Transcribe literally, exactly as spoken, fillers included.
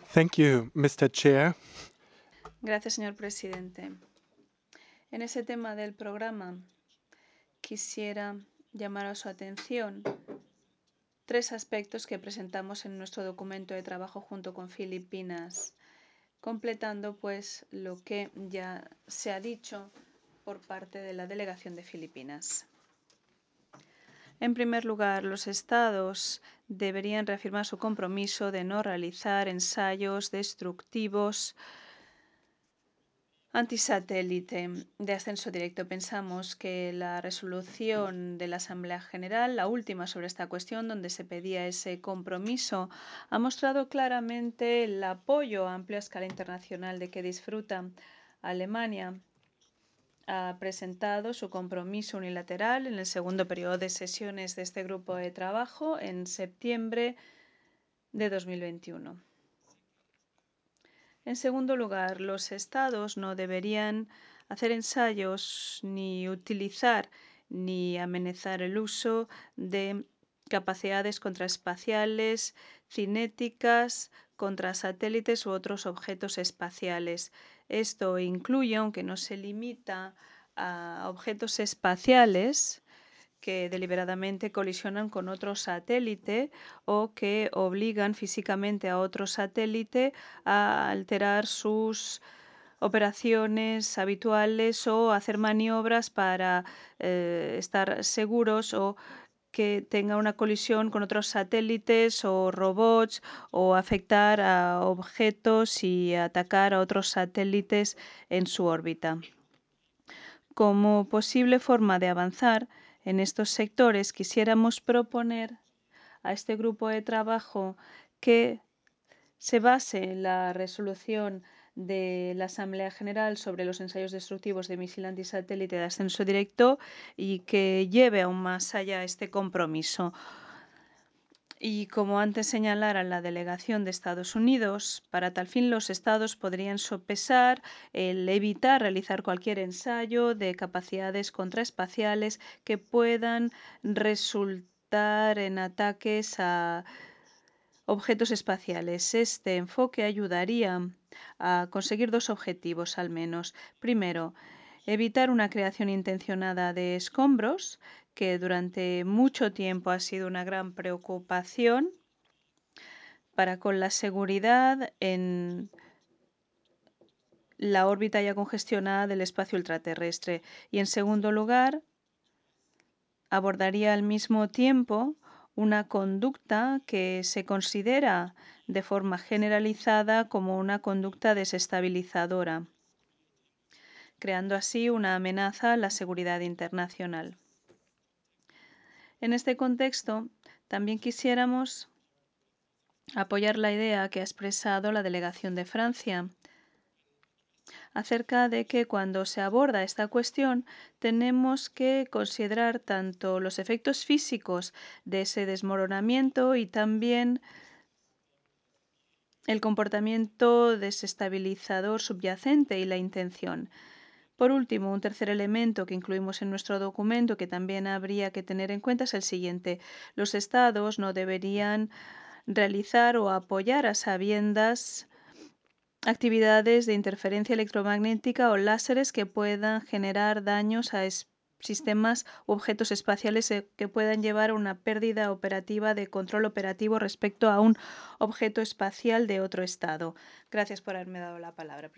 Thank you, Mister Chair. Gracias, señor presidente. En ese tema del programa quisiera llamar a su atención tres aspectos que presentamos en nuestro documento de trabajo junto con Filipinas, completando pues lo que ya se ha dicho por parte de la delegación de Filipinas. En primer lugar, los Estados deberían reafirmar su compromiso de no realizar ensayos destructivos antisatélite de ascenso directo. Pensamos que la resolución de la Asamblea General, la última sobre esta cuestión, donde se pedía ese compromiso, ha mostrado claramente el apoyo a amplia escala internacional de que disfruta Alemania. Ha presentado su compromiso unilateral en el segundo periodo de sesiones de este grupo de trabajo en septiembre de dos mil veintiuno. En segundo lugar, los Estados no deberían hacer ensayos ni utilizar ni amenazar el uso de capacidades contraespaciales, cinéticas, contra satélites u otros objetos espaciales. Esto incluye, aunque no se limita a objetos espaciales, que deliberadamente colisionan con otro satélite o que obligan físicamente a otro satélite a alterar sus operaciones habituales o hacer maniobras para eh, estar seguros o que tenga una colisión con otros satélites o robots o afectar a objetos y atacar a otros satélites en su órbita. Como posible forma de avanzar en estos sectores, quisiéramos proponer a este grupo de trabajo que se base en la resolución de la Asamblea General sobre los ensayos destructivos de misil antisatélite de ascenso directo y que lleve aún más allá este compromiso. Y como antes señalara la delegación de Estados Unidos, para tal fin los Estados podrían sopesar el evitar realizar cualquier ensayo de capacidades contraespaciales que puedan resultar en ataques a objetos espaciales. Este enfoque ayudaría a conseguir dos objetivos al menos. Primero, evitar una creación intencionada de escombros, que durante mucho tiempo ha sido una gran preocupación para con la seguridad en la órbita ya congestionada del espacio ultraterrestre. Y en segundo lugar, abordaría al mismo tiempo una conducta que se considera de forma generalizada como una conducta desestabilizadora, creando así una amenaza a la seguridad internacional. En este contexto, también quisiéramos apoyar la idea que ha expresado la delegación de Francia acerca de que cuando se aborda esta cuestión tenemos que considerar tanto los efectos físicos de ese desmoronamiento y también el comportamiento desestabilizador subyacente y la intención. Por último, un tercer elemento que incluimos en nuestro documento que también habría que tener en cuenta es el siguiente. Los Estados no deberían realizar o apoyar a sabiendas actividades de interferencia electromagnética o láseres que puedan generar daños a sistemas u objetos espaciales que puedan llevar a una pérdida operativa de control operativo respecto a un objeto espacial de otro estado. Gracias por haberme dado la palabra.